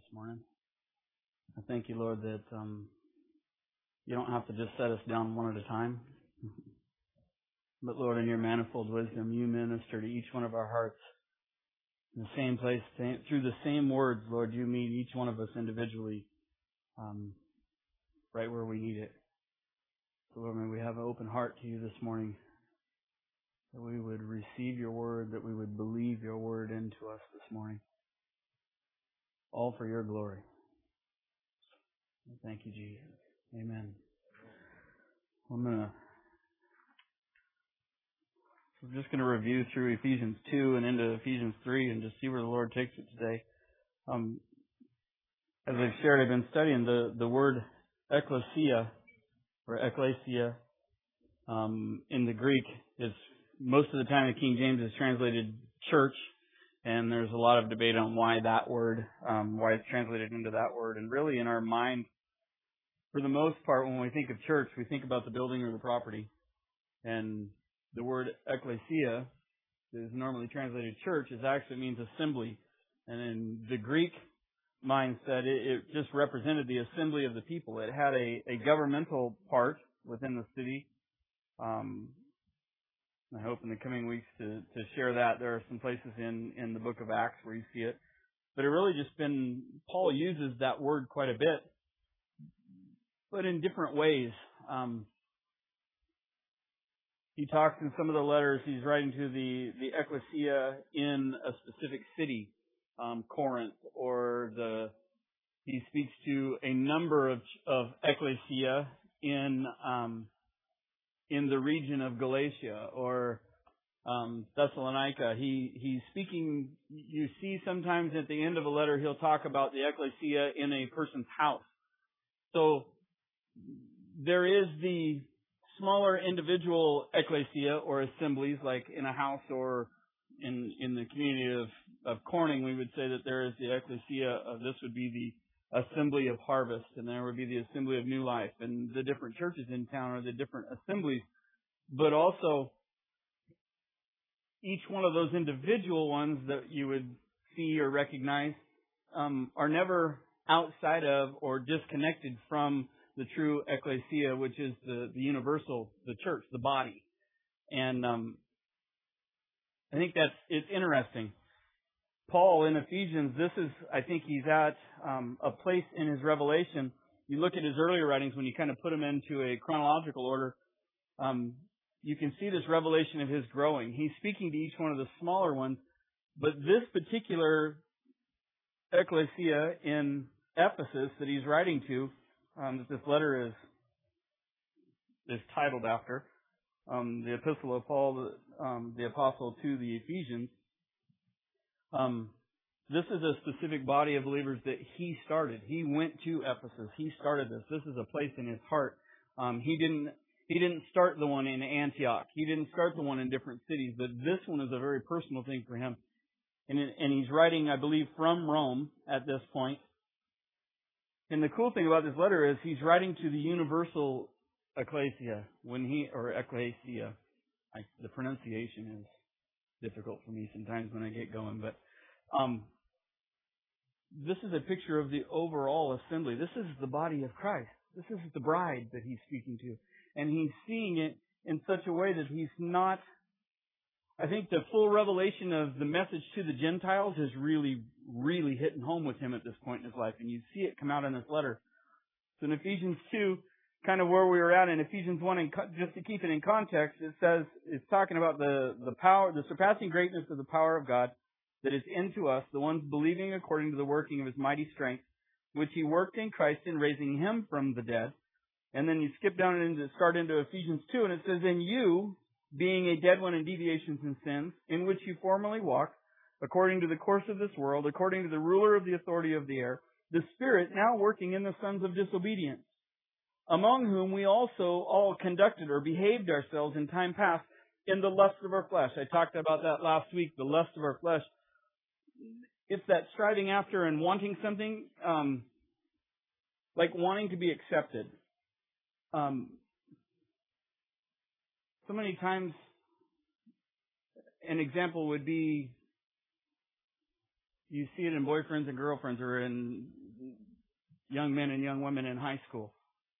morning. I thank you, Lord, that you don't have to just set us down one at a time. But Lord, in your manifold wisdom, you minister to each one of our hearts in the same place, through the same words, Lord, you meet each one of us individually, right where we need it. So Lord, may we have an open heart to you this morning, that we would receive your word, that we would believe your word into us this morning. All for your glory. Thank you, Jesus. Amen. We're just going to review through Ephesians 2 and into Ephesians 3 and just see where the Lord takes it today. As I've shared, I've been studying the word ecclesia, or ecclesia, in the Greek. Is most of the time the King James is translated church, and there's a lot of debate on why that word, why it's translated into that word. And really in our mind, for the most part, when we think of church, we think about the building or the property. And the word ecclesia, that is normally translated church, actually means assembly. And in the Greek mindset, it just represented the assembly of the people. It had a governmental part within the city. I hope in the coming weeks to share that. There are some places in the book of Acts where you see it. But it really just been, Paul uses that word quite a bit, but in different ways. He talks in some of the letters, he's writing to the ecclesia in a specific city, Corinth, or he speaks to a number of ecclesia in the region of Galatia or Thessalonica. He's speaking, you see sometimes at the end of a letter he'll talk about the ecclesia in a person's house. So there is the smaller individual ecclesia or assemblies, like in a house or in the community of Corning, we would say that there is the ecclesia. This would be the assembly of harvest, and there would be the assembly of new life, and the different churches in town are the different assemblies. But also, each one of those individual ones that you would see or recognize are never outside of or disconnected from the true ecclesia, which is the universal, the church, the body. And I think it's interesting. Paul in Ephesians, I think he's at a place in his revelation. You look at his earlier writings, when you kind of put them into a chronological order, you can see this revelation of his growing. He's speaking to each one of the smaller ones, but this particular ecclesia in Ephesus that he's writing to, that this letter is titled after, the Epistle of Paul, the Apostle to the Ephesians. This is a specific body of believers that he started. He went to Ephesus. He started this. This is a place in his heart. He didn't start the one in Antioch. He didn't start the one in different cities, but this one is a very personal thing for him. And he's writing, I believe, from Rome at this point. And the cool thing about this letter is he's writing to the universal ecclesia. Ecclesia. The pronunciation is difficult for me sometimes when I get going, but this is a picture of the overall assembly. This is the body of Christ. This is the bride that he's speaking to. And he's seeing it in such a way that he's not... I think the full revelation of the message to the Gentiles is really, really hitting home with him at this point in his life. And you see it come out in this letter. So in Ephesians 2, kind of where we were at in Ephesians 1, and just to keep it in context, it says, it's talking about the power, the surpassing greatness of the power of God that is into us, the ones believing according to the working of his mighty strength, which he worked in Christ in raising him from the dead. And then you skip down and start into Ephesians 2, and it says, "In you, being a dead one in deviations and sins, in which you formerly walked, according to the course of this world, according to the ruler of the authority of the air, the Spirit now working in the sons of disobedience, among whom we also all conducted or behaved ourselves in time past in the lust of our flesh." I talked about that last week, the lust of our flesh. It's that striving after and wanting something, like wanting to be accepted. So many times, an example would be, You see it in boyfriends and girlfriends or in young men and young women in high school.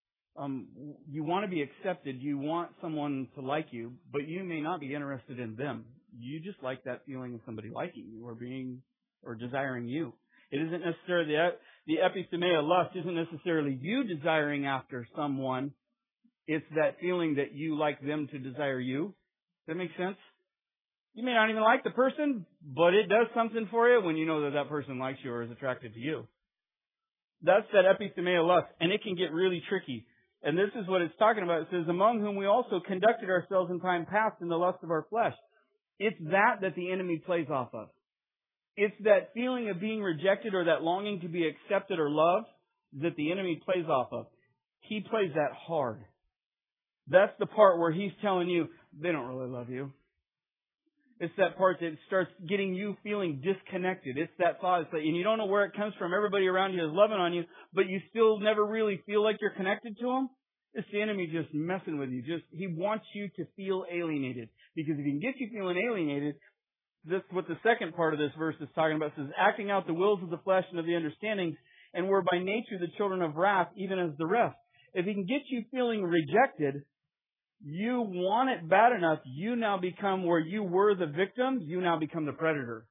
You want to be accepted. You want someone to like you, but you may not be interested in them. You just like that feeling of somebody liking you or desiring you. It isn't necessarily the epithumia lust isn't necessarily you desiring after someone. It's that feeling that you like them to desire you. Does that make sense? You may not even like the person, but it does something for you when you know that that person likes you or is attracted to you. That's that epithumia lust, and it can get really tricky. And this is what it's talking about. It says, among whom we also conducted ourselves in time past in the lust of our flesh. It's that the enemy plays off of. It's that feeling of being rejected or that longing to be accepted or loved that the enemy plays off of. He plays that hard. That's the part where he's telling you, they don't really love you. It's that part that starts getting you feeling disconnected. It's that thought, and you don't know where it comes from. Everybody around you is loving on you, but you still never really feel like you're connected to them. It's the enemy just messing with you. He wants you to feel alienated. Because if he can get you feeling alienated, that's what the second part of this verse is talking about. It says, acting out the wills of the flesh and of the understandings, and we're by nature the children of wrath, even as the rest. If he can get you feeling rejected, you want it bad enough, you now become where you were the victim, you now become the predator.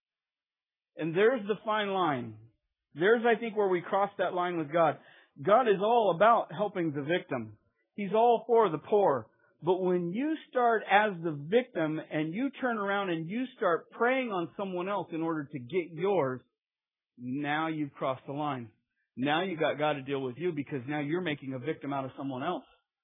And there's the fine line. There's, I think, where we cross that line with God. God is all about helping the victim. He's all for the poor. But when you start as the victim and you turn around and you start preying on someone else in order to get yours, now you've crossed the line. Now you've got God to deal with you because now you're making a victim out of someone else.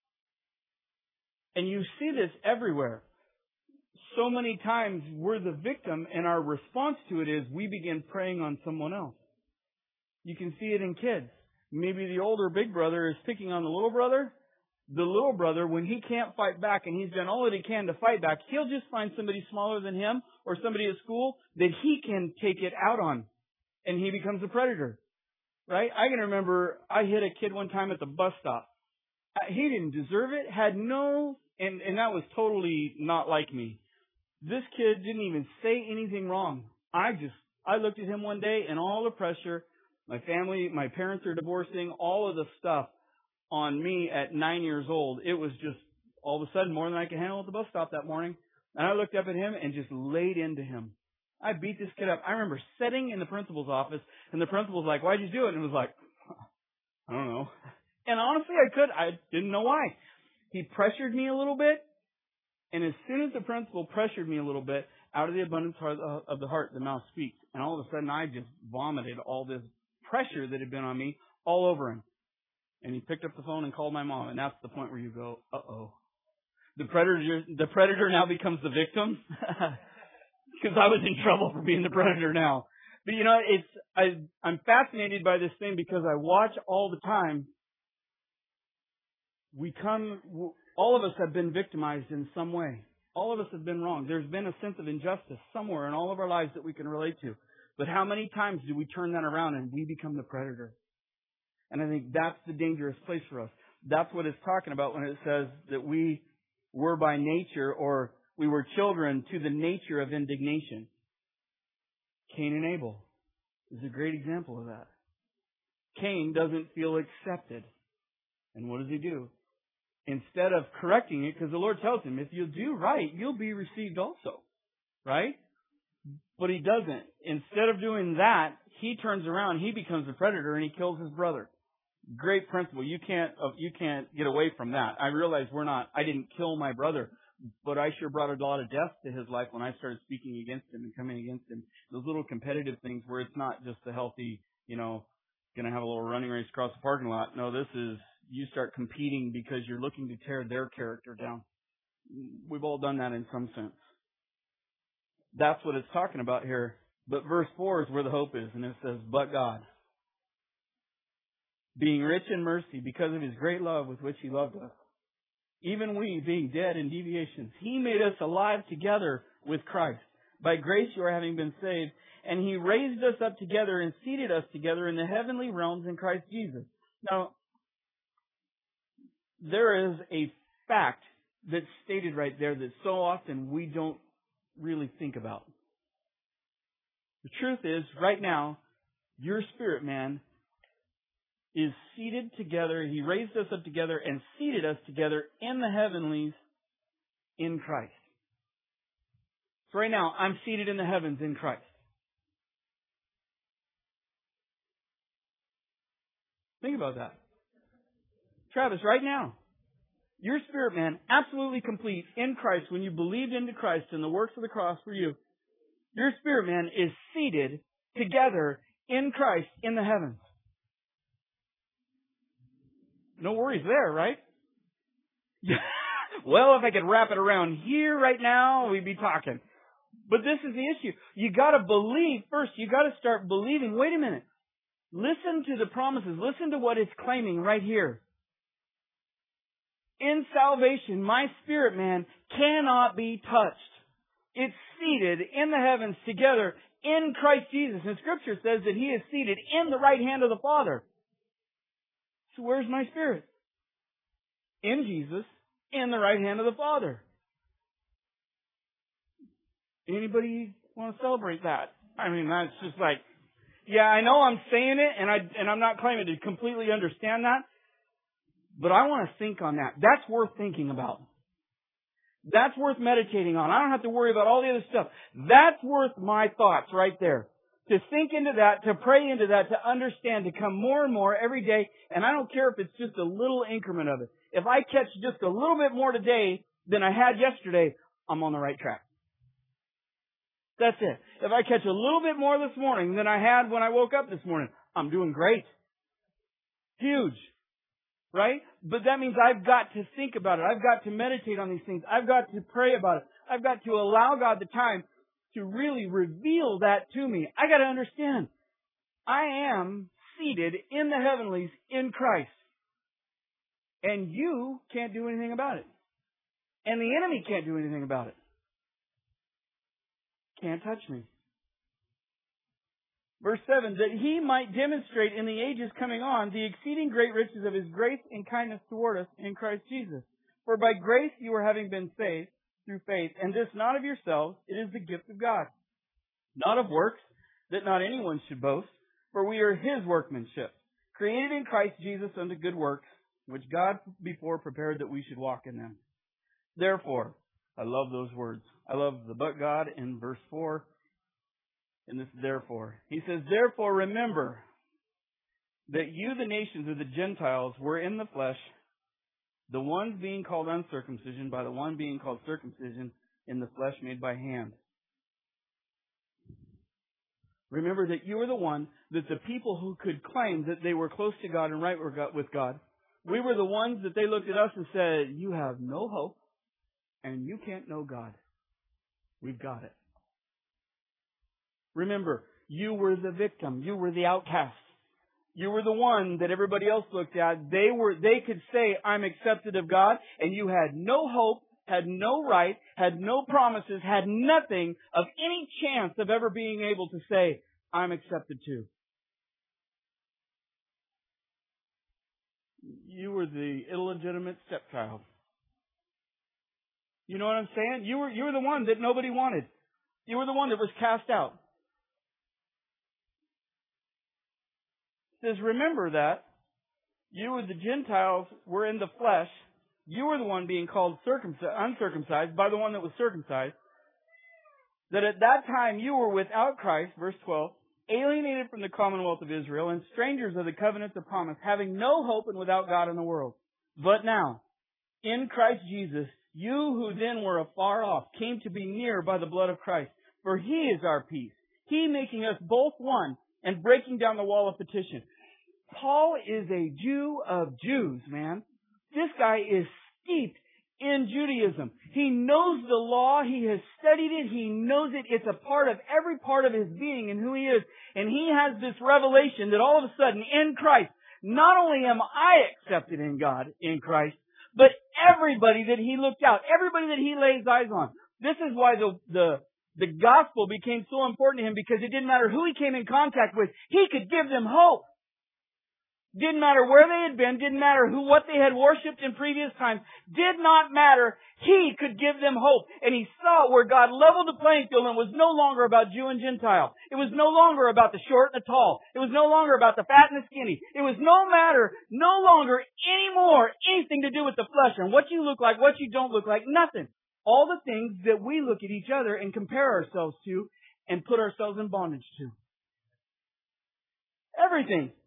And you see this everywhere. So many times we're the victim and our response to it is we begin preying on someone else. You can see it in kids. Maybe the older big brother is picking on the little brother. The little brother, when he can't fight back and he's done all that he can to fight back, he'll just find somebody smaller than him or somebody at school that he can take it out on. And he becomes a predator. Right? I can remember I hit a kid one time at the bus stop. He didn't deserve it, had no, and that was totally not like me. This kid didn't even say anything wrong. I looked at him one day and all the pressure, my parents are divorcing, all of the stuff on me at 9 years old, it was just all of a sudden more than I could handle at the bus stop that morning. And I looked up at him and just laid into him. I beat this kid up. I remember sitting in the principal's office and the principal was like, why'd you do it? And it was like, I don't know. And honestly, I didn't know why. He pressured me a little bit. And as soon as the principal pressured me a little bit, out of the abundance of the heart, the mouth speaks. And all of a sudden, I just vomited all this pressure that had been on me all over him. And he picked up the phone and called my mom. And that's the point where you go, uh-oh. The predator now becomes the victim. Because I was in trouble for being the predator now. But you know, I'm fascinated by this thing because I watch all the time. All of us have been victimized in some way. All of us have been wrong. There's been a sense of injustice somewhere in all of our lives that we can relate to. But how many times do we turn that around and we become the predator? And I think that's the dangerous place for us. That's what it's talking about when it says that we were by nature, or we were children to the nature of indignation. Cain and Abel is a great example of that. Cain doesn't feel accepted. And what does he do? Instead of correcting it, because the Lord tells him, if you do right, you'll be received also. Right? But he doesn't. Instead of doing that, he turns around, he becomes a predator, and he kills his brother. Great principle. You can't get away from that. I realize I didn't kill my brother, but I sure brought a lot of death to his life when I started speaking against him and coming against him. Those little competitive things where it's not just the healthy, gonna have a little running race across the parking lot. No, this is, you start competing because you're looking to tear their character down. We've all done that in some sense. That's what it's talking about here. But verse 4 is where the hope is, and it says, but God, being rich in mercy because of His great love with which He loved us, even we being dead in deviations, He made us alive together with Christ. By grace you are having been saved, and He raised us up together and seated us together in the heavenly realms in Christ Jesus. Now, there is a fact that's stated right there that so often we don't really think about. The truth is, right now, your spirit man is seated together. He raised us up together and seated us together in the heavenlies in Christ. So right now, I'm seated in the heavens in Christ. Think about that. Travis, right now, your spirit man, absolutely complete in Christ, when you believed into Christ and the works of the cross for you, your spirit man is seated together in Christ in the heavens. No worries there, right? Well, if I could wrap it around here right now, we'd be talking. But this is the issue. You got to believe first. You got to start believing. Wait a minute. Listen to the promises. Listen to what it's claiming right here. In salvation, my spirit man cannot be touched. It's seated in the heavens together in Christ Jesus. And Scripture says that He is seated in the right hand of the Father. So where's my spirit? In Jesus, in the right hand of the Father. Anybody want to celebrate that? I mean, that's just like, yeah, I know I'm saying it, and I'm not claiming to completely understand that, but I want to think on that. That's worth thinking about. That's worth meditating on. I don't have to worry about all the other stuff. That's worth my thoughts right there. To think into that, to pray into that, to understand, to come more and more every day. And I don't care if it's just a little increment of it. If I catch just a little bit more today than I had yesterday, I'm on the right track. That's it. If I catch a little bit more this morning than I had when I woke up this morning, I'm doing great. Huge. Right? But that means I've got to think about it. I've got to meditate on these things. I've got to pray about it. I've got to allow God the time to really reveal that to me. I got to understand. I am seated in the heavenlies in Christ. And you can't do anything about it. And the enemy can't do anything about it. Can't touch me. Verse 7, that He might demonstrate in the ages coming on the exceeding great riches of His grace and kindness toward us in Christ Jesus. For by grace you are having been saved through faith, and this not of yourselves, it is the gift of God. Not of works, that not anyone should boast, for we are His workmanship, created in Christ Jesus unto good works, which God before prepared that we should walk in them. Therefore, I love those words. I love the but God in verse 4. And this therefore. He says, therefore remember that you, the nations of the Gentiles, were in the flesh, the ones being called uncircumcision by the one being called circumcision in the flesh made by hand. Remember that you were the one, that the people who could claim that they were close to God and right with God, we were the ones that they looked at us and said, you have no hope and you can't know God. We've got it. Remember, you were the victim. You were the outcast. You were the one that everybody else looked at. They could say, I'm accepted of God, and you had no hope, had no right, had no promises, had nothing of any chance of ever being able to say, I'm accepted too. You were the illegitimate stepchild. You know what I'm saying? You were the one that nobody wanted. You were the one that was cast out. It says, remember that you the Gentiles were in the flesh. You were the one being called uncircumcised by the one that was circumcised. That at that time you were without Christ, verse 12, alienated from the commonwealth of Israel and strangers of the covenants of promise, having no hope and without God in the world. But now, in Christ Jesus, you who then were afar off came to be near by the blood of Christ. For He is our peace, He making us both one and breaking down the wall of petition. Paul is a Jew of Jews, man. This guy is steeped in Judaism. He knows the law. He has studied it. He knows it. It's a part of every part of his being and who he is. And he has this revelation that all of a sudden in Christ, not only am I accepted in God, in Christ, but everybody that he looked out, everybody that he lays eyes on. This is why the gospel became so important to him, because it didn't matter who he came in contact with. He could give them hope. Didn't matter where they had been, didn't matter what they had worshipped in previous times, did not matter. He could give them hope. And he saw where God leveled the playing field and it was no longer about Jew and Gentile. It was no longer about the short and the tall. It was no longer about the fat and the skinny. It was no longer anymore anything to do with the flesh and what you look like, what you don't look like, nothing. All the things that we look at each other and compare ourselves to and put ourselves in bondage to. Everything.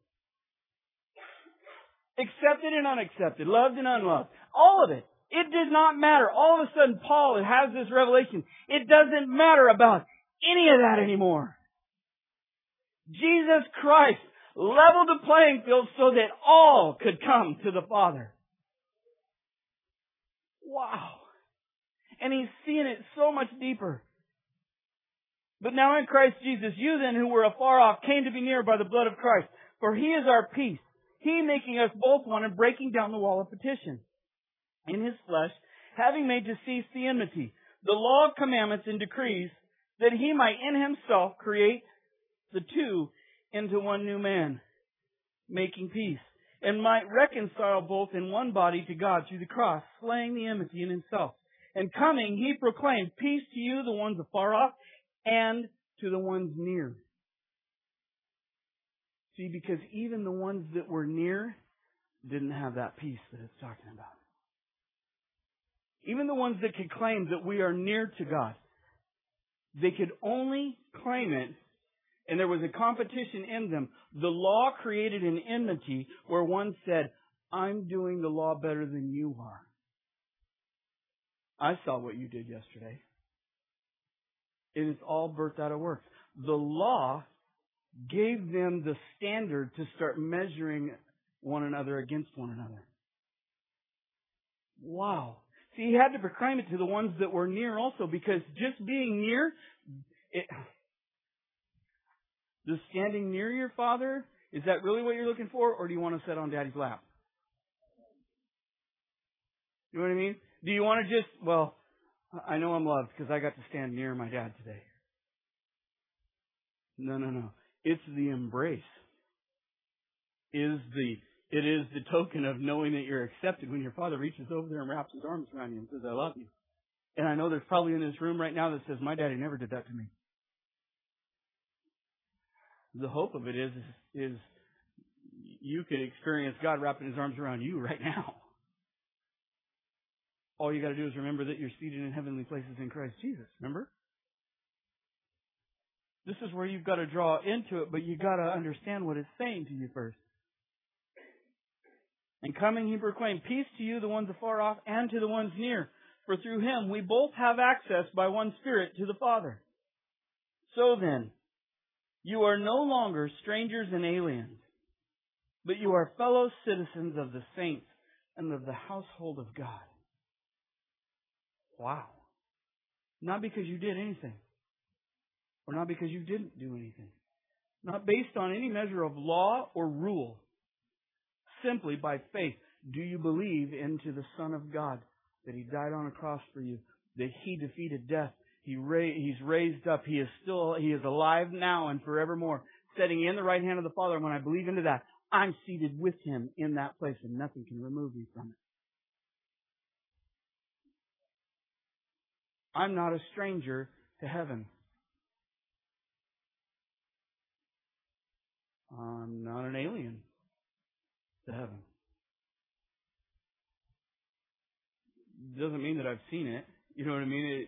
Accepted and unaccepted, loved and unloved. All of it. It did not matter. All of a sudden, Paul has this revelation. It doesn't matter about any of that anymore. Jesus Christ leveled the playing field so that all could come to the Father. Wow. And he's seeing it so much deeper. But now in Christ Jesus, you then who were afar off came to be near by the blood of Christ. For He is our peace. He making us both one and breaking down the wall of partition in His flesh, having made to cease the enmity, the law of commandments and decrees, that He might in Himself create the two into one new man, making peace, and might reconcile both in one body to God through the cross, slaying the enmity in Himself. And coming, He proclaimed peace to you, the ones afar off, and to the ones near. See, because even the ones that were near didn't have that peace that it's talking about. Even the ones that could claim that we are near to God, they could only claim it, and there was a competition in them. The law created an enmity where one said, I'm doing the law better than you are. I saw what you did yesterday. And it's all birthed out of works. The law gave them the standard to start measuring one another against one another. Wow. See, he had to proclaim it to the ones that were near also, because just being near, does standing near your Father, is that really what you're looking for, or do you want to sit on Daddy's lap? You know what I mean? Do you want to just, well, I know I'm loved because I got to stand near my dad today. No. It's the embrace. It is the token of knowing that you're accepted when your Father reaches over there and wraps His arms around you and says, I love you. And I know there's probably in this room right now that says, my daddy never did that to me. The hope of it is you could experience God wrapping His arms around you right now. All you got to do is remember that you're seated in heavenly places in Christ Jesus. Remember? This is where you've got to draw into it, but you've got to understand what it's saying to you first. And coming, He proclaimed, peace to you, the ones afar off, and to the ones near. For through Him we both have access by one Spirit to the Father. So then, you are no longer strangers and aliens, but you are fellow citizens of the saints and of the household of God. Wow. Not because you did anything. Or not because you didn't do anything. Not based on any measure of law or rule. Simply by faith. Do you believe into the Son of God? That He died on a cross for you. That He defeated death. He's raised up. He is alive now and forevermore. Sitting in the right hand of the Father. And when I believe into that, I'm seated with Him in that place. And nothing can remove me from it. I'm not a stranger to heaven. I'm not an alien to heaven. Doesn't mean that I've seen it. You know what I mean?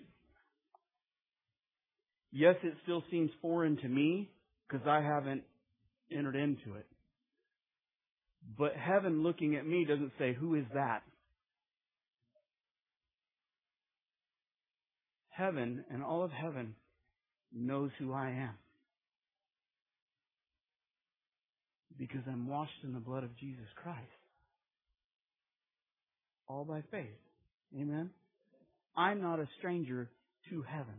Yes, it still seems foreign to me because I haven't entered into it. But heaven looking at me doesn't say, who is that? Heaven and all of heaven knows who I am. Because I'm washed in the blood of Jesus Christ. All by faith. Amen? I'm not a stranger to heaven.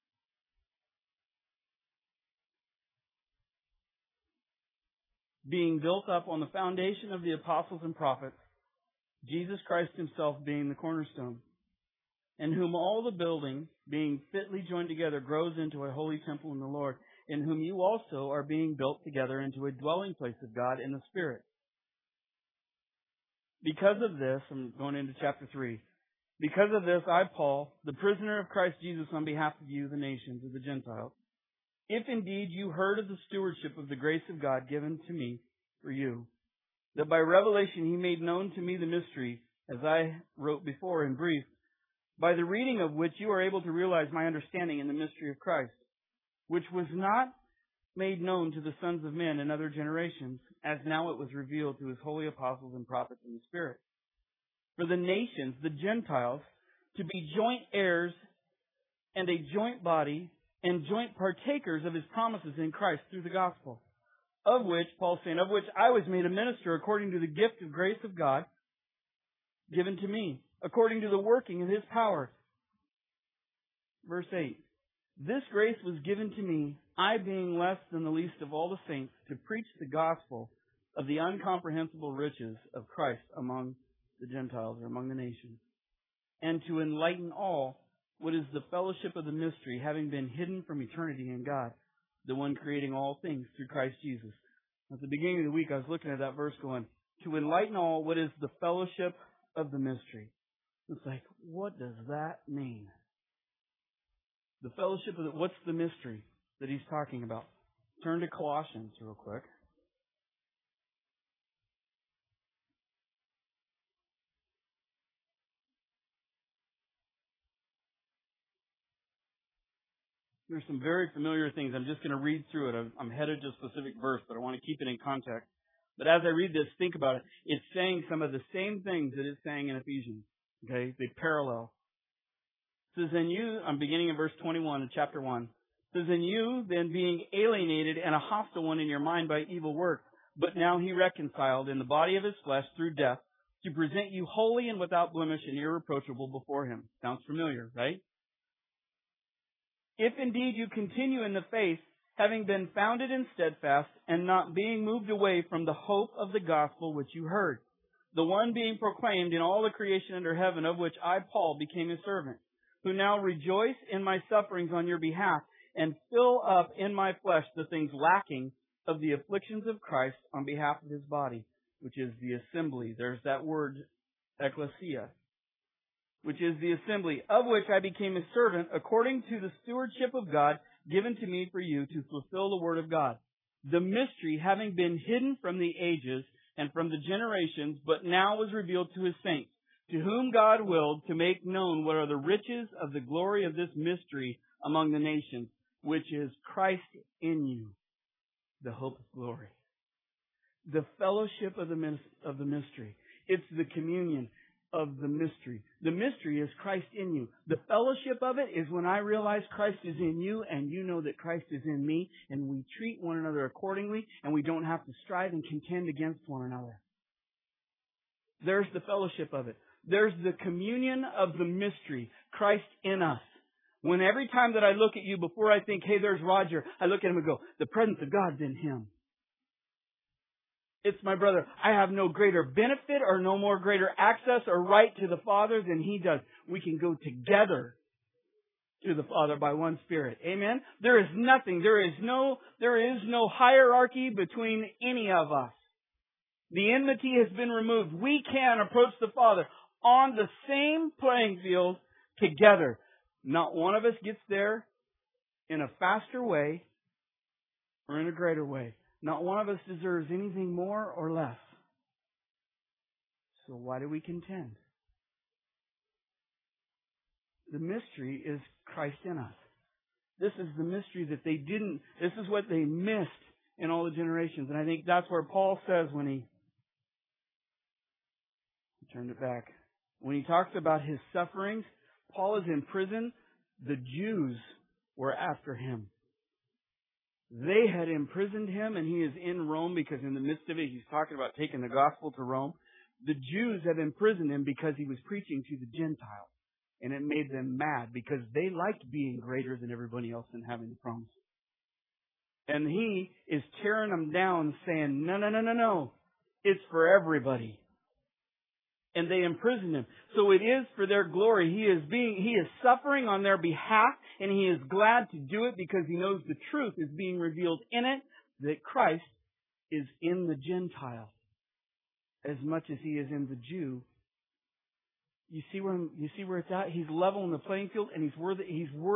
Being built up on the foundation of the apostles and prophets, Jesus Christ Himself being the cornerstone, in whom all the building, being fitly joined together, grows into a holy temple in the Lord, in whom you also are being built together into a dwelling place of God in the Spirit. Because of this, I'm going into chapter 3. Because of this, I, Paul, the prisoner of Christ Jesus on behalf of you, the nations of the Gentiles, if indeed you heard of the stewardship of the grace of God given to me for you, that by revelation He made known to me the mystery, as I wrote before in brief, by the reading of which you are able to realize my understanding in the mystery of Christ, which was not made known to the sons of men in other generations, as now it was revealed to His holy apostles and prophets in the Spirit. For the nations, the Gentiles, to be joint heirs and a joint body and joint partakers of His promises in Christ through the gospel, of which, Paul's saying, of which I was made a minister according to the gift of grace of God given to me, according to the working of His power. Verse 8. This grace was given to me, I being less than the least of all the saints, to preach the gospel of the incomprehensible riches of Christ among the Gentiles, or among the nations, and to enlighten all what is the fellowship of the mystery, having been hidden from eternity in God, the one creating all things through Christ Jesus. At the beginning of the week, I was looking at that verse going, to enlighten all what is the fellowship of the mystery. It's like, what does that mean? The fellowship of what's the mystery that he's talking about? Turn to Colossians real quick. There's some very familiar things. I'm just going to read through it. I'm headed to a specific verse, but I want to keep it in context. But as I read this, think about it. It's saying some of the same things that it's saying in Ephesians. Okay? They parallel. It says, in you, I'm beginning in verse 21 of chapter 1. It says, in you, then being alienated and a hostile one in your mind by evil works, but now He reconciled in the body of His flesh through death to present you holy and without blemish and irreproachable before Him. Sounds familiar, right? If indeed you continue in the faith, having been founded and steadfast, and not being moved away from the hope of the gospel which you heard, the one being proclaimed in all the creation under heaven, of which I, Paul, became a servant, who now rejoice in my sufferings on your behalf, and fill up in my flesh the things lacking of the afflictions of Christ on behalf of His body, which is the assembly. There's that word, ecclesia, which is the assembly, of which I became a servant according to the stewardship of God given to me for you to fulfill the word of God. The mystery having been hidden from the ages and from the generations, but now was revealed to His saints, to whom God willed to make known what are the riches of the glory of this mystery among the nations, which is Christ in you, the hope of glory. The fellowship of the mystery. It's the communion of the mystery. The mystery is Christ in you. The fellowship of it is when I realize Christ is in you and you know that Christ is in me, and we treat one another accordingly, and we don't have to strive and contend against one another. There's the fellowship of it. There's the communion of the mystery, Christ in us. When every time that I look at you, before I think, hey, there's Roger, I look at him and go, the presence of God's in him. It's my brother. I have no greater benefit or no more greater access or right to the Father than he does. We can go together to the Father by one Spirit. Amen? There is nothing. There is no hierarchy between any of us. The enmity has been removed. We can approach the Father on the same playing field together. Not one of us gets there in a faster way or in a greater way. Not one of us deserves anything more or less. So why do we contend? The mystery is Christ in us. This is the mystery that this is what they missed in all the generations. And I think that's where Paul says when he turned it back. When he talks about his sufferings, Paul is in prison. The Jews were after him. They had imprisoned him, and he is in Rome because in the midst of it, he's talking about taking the gospel to Rome. The Jews have imprisoned him because he was preaching to the Gentiles. And it made them mad because they liked being greater than everybody else and having the promise. And he is tearing them down, saying, no. It's for everybody. And they imprisoned him. So it is for their glory. He is suffering on their behalf, and he is glad to do it because he knows the truth is being revealed in it, that Christ is in the Gentile. as much as He is in the Jew. You see where it's at? He's leveling the playing field, and it's worth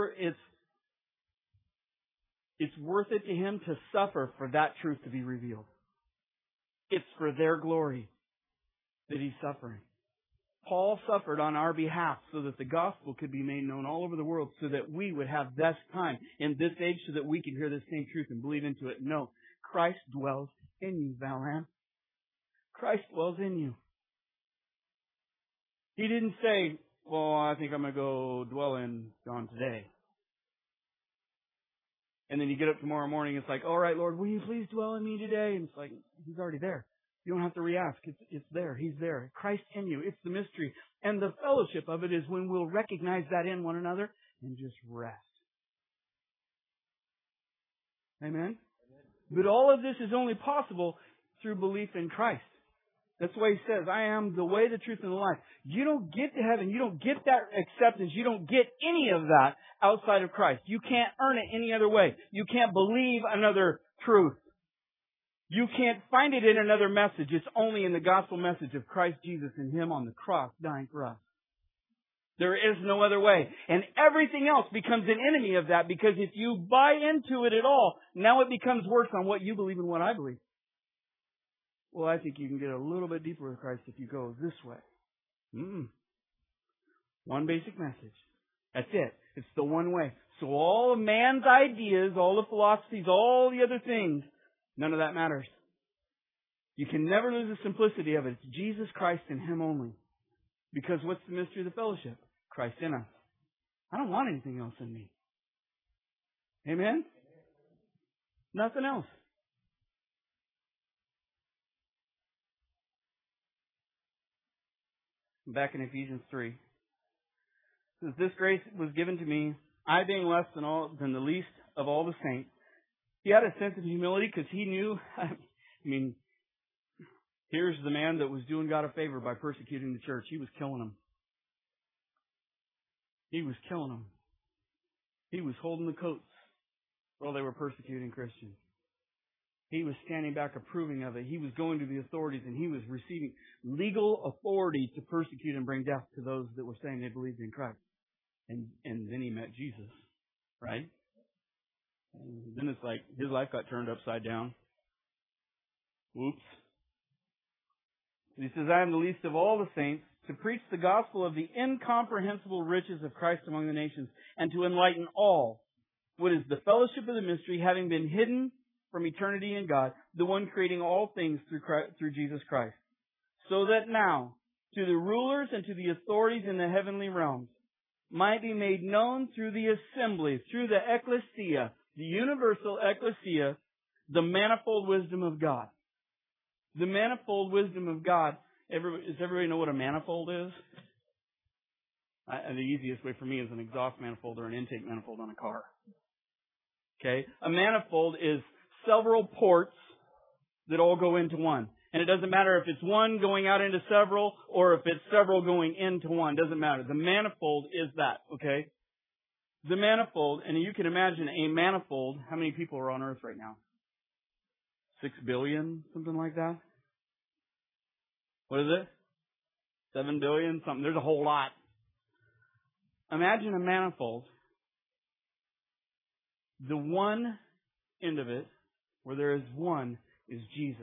it to Him to suffer for that truth to be revealed. It's for their glory that He's suffering. Paul suffered on our behalf so that the gospel could be made known all over the world, so that we would have this time in this age, so that we could hear the same truth and believe into it. No, Christ dwells in you, Valham. Christ dwells in you. He didn't say, well, I think I'm going to go dwell in John today. And then you get up tomorrow morning, it's like, all right, Lord, will you please dwell in me today? And it's like, He's already there. You don't have to re-ask. It's there. He's there. Christ in you. It's the mystery. And the fellowship of it is when we'll recognize that in one another and just rest. Amen? But all of this is only possible through belief in Christ. That's why He says, I am the way, the truth, and the life. You don't get to heaven. You don't get that acceptance. You don't get any of that outside of Christ. You can't earn it any other way. You can't believe another truth. You can't find it in another message. It's only in the gospel message of Christ Jesus and Him on the cross dying for us. There is no other way. And everything else becomes an enemy of that, because if you buy into it at all, now it becomes worse on what you believe and what I believe. Well, I think you can get a little bit deeper with Christ if you go this way. One basic message. That's it. It's the one way. So all of man's ideas, all the philosophies, all the other things, none of that matters. You can never lose the simplicity of it. It's Jesus Christ and Him only. Because what's the mystery of the fellowship? Christ in us. I don't want anything else in me. Amen? Nothing else. Back in Ephesians 3. It says, this grace was given to me, I being less than the least of all the saints. He had a sense of humility because he knew, here's the man that was doing God a favor by persecuting the church. He was killing them. He was killing them. He was holding the coats while they were persecuting Christians. He was standing back approving of it. He was going to the authorities and he was receiving legal authority to persecute and bring death to those that were saying they believed in Christ. And then he met Jesus, right? And then it's like his life got turned upside down. Whoops. He says, I am the least of all the saints, to preach the gospel of the incomprehensible riches of Christ among the nations, and to enlighten all what is the fellowship of the mystery, having been hidden from eternity in God, the one creating all things through Jesus Christ. So that now, to the rulers and to the authorities in the heavenly realms, might be made known through the assembly, through the ecclesia, the universal ecclesia, the manifold wisdom of God. The manifold wisdom of God. Does everybody know what a manifold is? The easiest way for me is an exhaust manifold or an intake manifold on a car. Okay? A manifold is several ports that all go into one. And it doesn't matter if it's one going out into several or if it's several going into one. It doesn't matter. The manifold is that, okay? The manifold, and you can imagine a manifold. How many people are on Earth right now? 6 billion, something like that? What is it? 7 billion, something. There's a whole lot. Imagine a manifold. The one end of it, where there is one, is Jesus.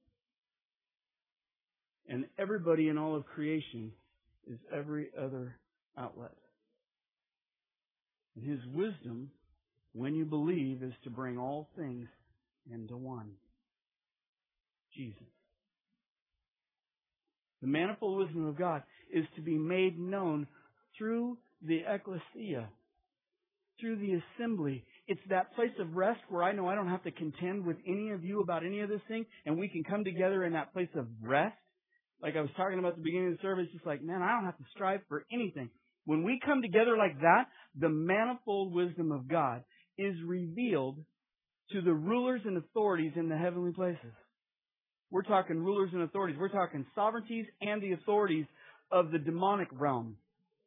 And everybody in all of creation is every other outlet. And His wisdom, when you believe, is to bring all things into one. Jesus. The manifold wisdom of God is to be made known through the ecclesia, through the assembly. It's that place of rest where I know I don't have to contend with any of you about any of this thing, and we can come together in that place of rest. Like I was talking about at the beginning of the service, just like, man, I don't have to strive for anything. When we come together like that, the manifold wisdom of God is revealed to the rulers and authorities in the heavenly places. We're talking rulers and authorities. We're talking sovereignties and the authorities of the demonic realm.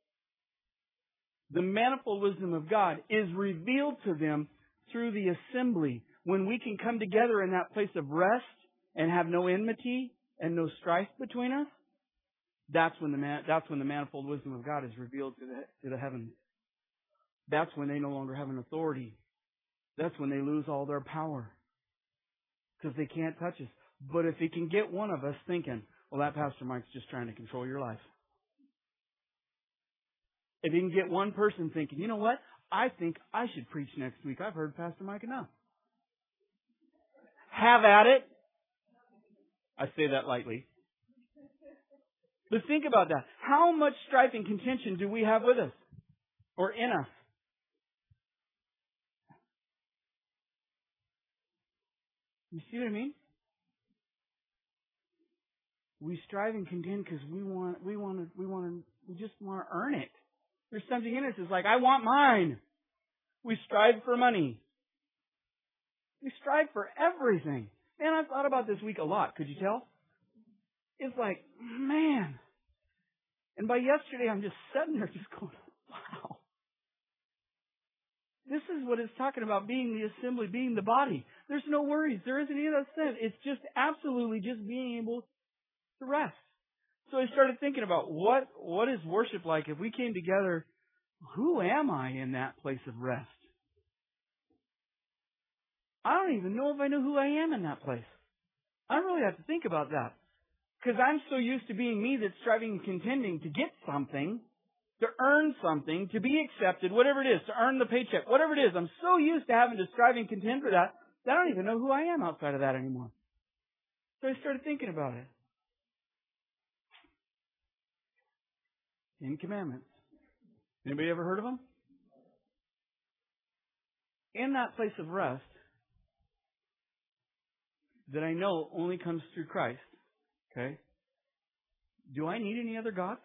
The manifold wisdom of God is revealed to them through the assembly. When we can come together in that place of rest and have no enmity and no strife between us, that's when the manifold wisdom of God is revealed to the heavens. That's when they no longer have an authority. That's when they lose all their power. Because they can't touch us. But if he can get one of us thinking, well, that Pastor Mike's just trying to control your life. If he can get one person thinking, you know what? I think I should preach next week. I've heard Pastor Mike enough. Have at it. I say that lightly. But think about that. How much strife and contention do we have with us? Or in us? You see what I mean? We strive and contend because we just want to earn it. There's something in us that's like, I want mine. We strive for money. We strive for everything. Man, I've thought about this week a lot. Could you tell? It's like, man. And by yesterday, I'm just sitting there just going, wow. This is what it's talking about, being the assembly, being the body. There's no worries. There isn't any of that sin. It's just absolutely just being able to rest. So I started thinking about what is worship like if we came together. Who am I in that place of rest? I don't even know if I know who I am in that place. I really have to think about that. Because I'm so used to being me that's striving and contending to get something, to earn something, to be accepted, whatever it is, to earn the paycheck, whatever it is. I'm so used to having to strive and contend for that I don't even know who I am outside of that anymore. So I started thinking about it. 10 Commandments. Anybody ever heard of them? In that place of rest that I know only comes through Christ, okay, do I need any other gods?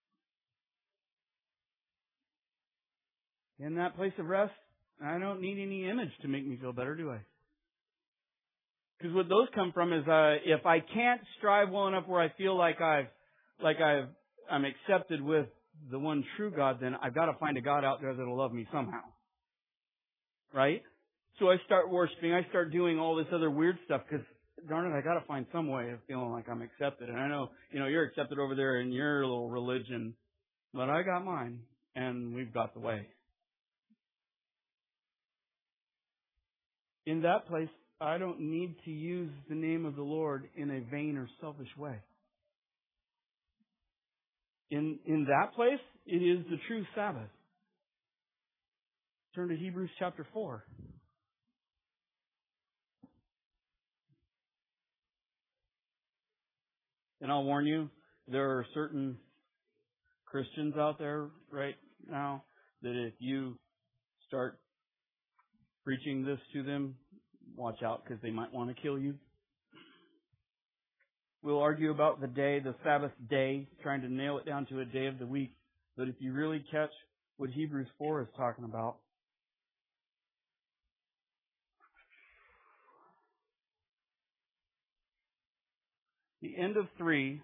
In that place of rest, I don't need any image to make me feel better, do I? Because what those come from is if I can't strive well enough where I feel like I'm accepted with the one true God, then I've got to find a God out there that'll love me somehow. Right? So I start worshiping, I start doing all this other weird stuff because, darn it, I got to find some way of feeling like I'm accepted. And I know, you're accepted over there in your little religion, but I got mine, and we've got the way. In that place, I don't need to use the name of the Lord in a vain or selfish way. In that place, it is the true Sabbath. Turn to Hebrews chapter 4. And I'll warn you, there are certain Christians out there right now that if you start preaching this to them, watch out because they might want to kill you. We'll argue about the day, the Sabbath day, trying to nail it down to a day of the week. But if you really catch what Hebrews 4 is talking about, the end of 3,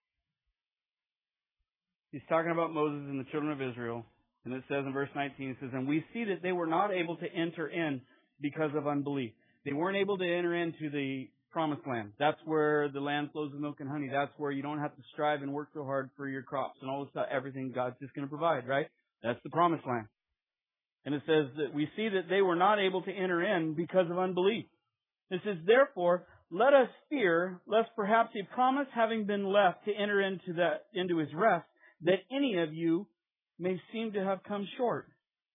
he's talking about Moses and the children of Israel. And it says in verse 19, it says, and we see that they were not able to enter in because of unbelief. They weren't able to enter into the promised land. That's where the land flows with milk and honey. That's where you don't have to strive and work so hard for your crops and all this stuff. Everything God's just going to provide, right? That's the promised land. And it says that we see that they were not able to enter in because of unbelief. It says, therefore, let us fear, lest perhaps a promise having been left to enter into his rest, that any of you may seem to have come short.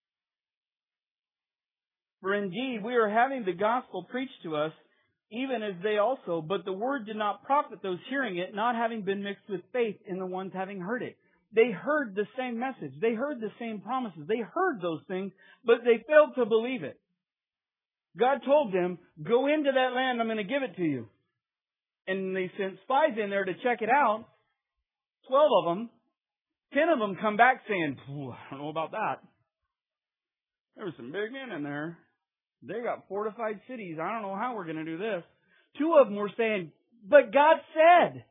For indeed, we are having the gospel preached to us, even as they also, but the word did not profit those hearing it, not having been mixed with faith in the ones having heard it. They heard the same message. They heard the same promises. They heard those things, but they failed to believe it. God told them, go into that land, I'm going to give it to you. And they sent spies in there to check it out. 12 of them. 10 of them come back saying, I don't know about that. There were some big men in there. They got fortified cities. I don't know how we're going to do this. 2 of them were saying, but God said.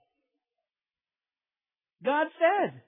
God said.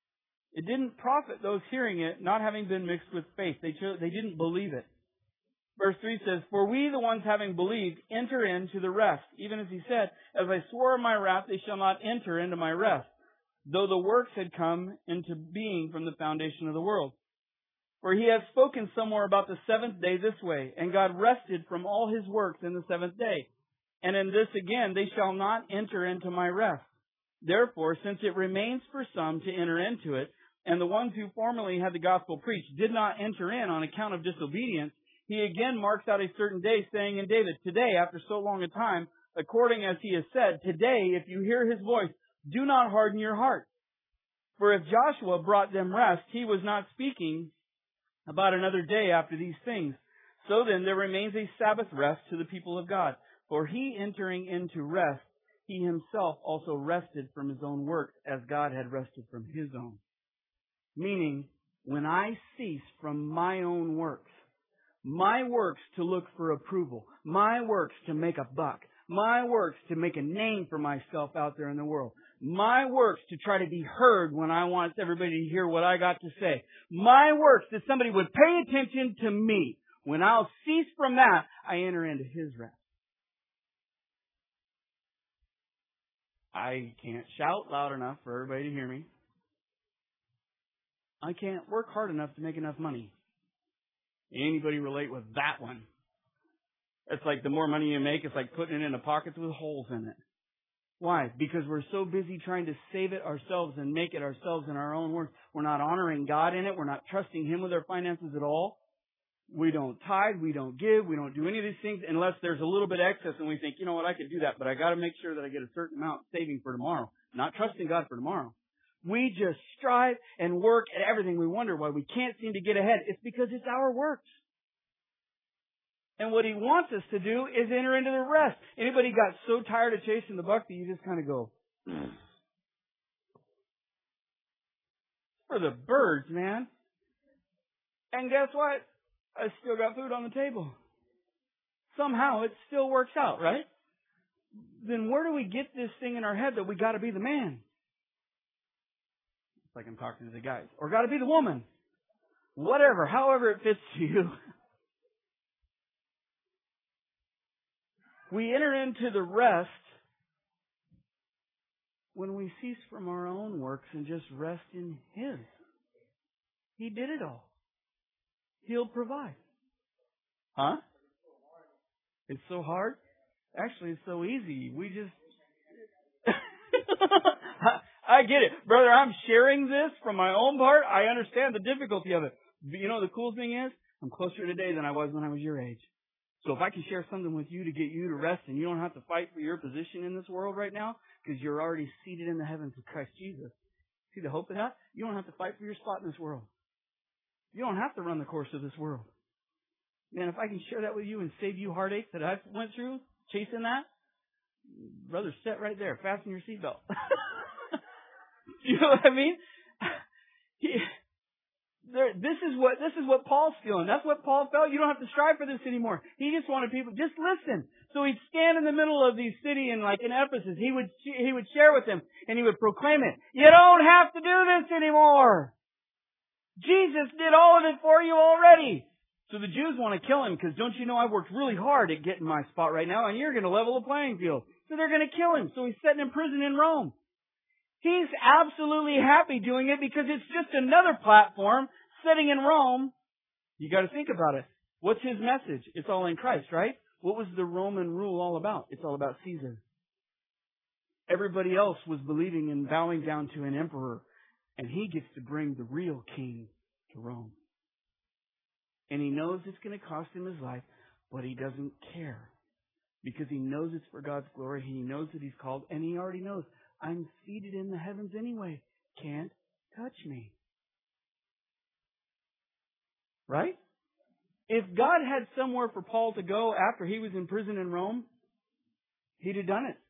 It didn't profit those hearing it, not having been mixed with faith. They didn't believe it. Verse 3 says, "For we, the ones having believed, enter into the rest. Even as he said, as I swore in my wrath, they shall not enter into my rest, though the works had come into being from the foundation of the world. For he has spoken somewhere about the seventh day this way, and God rested from all his works in the seventh day. And in this again, they shall not enter into my rest. Therefore, since it remains for some to enter into it, and the ones who formerly had the gospel preached did not enter in on account of disobedience, he again marks out a certain day, saying in David, Today, after so long a time, according as he has said, Today, if you hear his voice, do not harden your heart. For if Joshua brought them rest, he was not speaking about another day after these things. So then there remains a Sabbath rest to the people of God. For he entering into rest, he himself also rested from his own works, as God had rested from his own." Meaning, when I cease from my own works to look for approval, my works to make a buck, my works to make a name for myself out there in the world, my works to try to be heard when I want everybody to hear what I got to say, my works that somebody would pay attention to me, when I'll cease from that, I enter into his rest. I can't shout loud enough for everybody to hear me. I can't work hard enough to make enough money. Anybody relate with that one? It's like the more money you make, it's like putting it in a pocket with holes in it. Why? Because we're so busy trying to save it ourselves and make it ourselves in our own work. We're not honoring God in it. We're not trusting Him with our finances at all. We don't tithe. We don't give. We don't do any of these things unless there's a little bit excess and we think, you know what, I could do that, but I got to make sure that I get a certain amount saving for tomorrow. Not trusting God for tomorrow. We just strive and work at everything. We wonder why we can't seem to get ahead. It's because it's our works. And what He wants us to do is enter into the rest. Anybody got so tired of chasing the buck that you just kind of go, for the birds, man. And guess what? I still got food on the table. Somehow it still works out, right? Then where do we get this thing in our head that we got to be the man? It's like I'm talking to the guys. Or got to be the woman. Whatever, however it fits to you. We enter into the rest when we cease from our own works and just rest in His. He did it all. He'll provide. Huh? It's so hard? Actually, it's so easy. We just... I get it. Brother, I'm sharing this from my own part. I understand the difficulty of it. But you know the cool thing is? I'm closer today than I was when I was your age. So if I can share something with you to get you to rest and you don't have to fight for your position in this world right now because you're already seated in the heavens with Christ Jesus. See the hope of that? You don't have to fight for your spot in this world. You don't have to run the course of this world. Man, if I can share that with you and save you heartache that I went through chasing that, brother, sit right there. Fasten your seatbelt. You know what I mean? This is what Paul's feeling. That's what Paul felt. You don't have to strive for this anymore. He just wanted people, just listen. So he'd stand in the middle of the city in Ephesus. He would share with them and he would proclaim it. You don't have to do this anymore. Jesus did all of it for you already. So the Jews want to kill him because don't you know I've worked really hard at getting my spot right now and you're going to level the playing field. So they're going to kill him. So he's sitting in prison in Rome. He's absolutely happy doing it because it's just another platform sitting in Rome. You got to think about it. What's his message? It's all in Christ, right? What was the Roman rule all about? It's all about Caesar. Everybody else was believing and bowing down to an emperor. And he gets to bring the real king to Rome. And he knows it's going to cost him his life, but he doesn't care. Because he knows it's for God's glory. He knows that he's called. And he already knows, I'm seated in the heavens anyway. Can't touch me. Right? If God had somewhere for Paul to go after he was in prison in Rome, he'd have done it.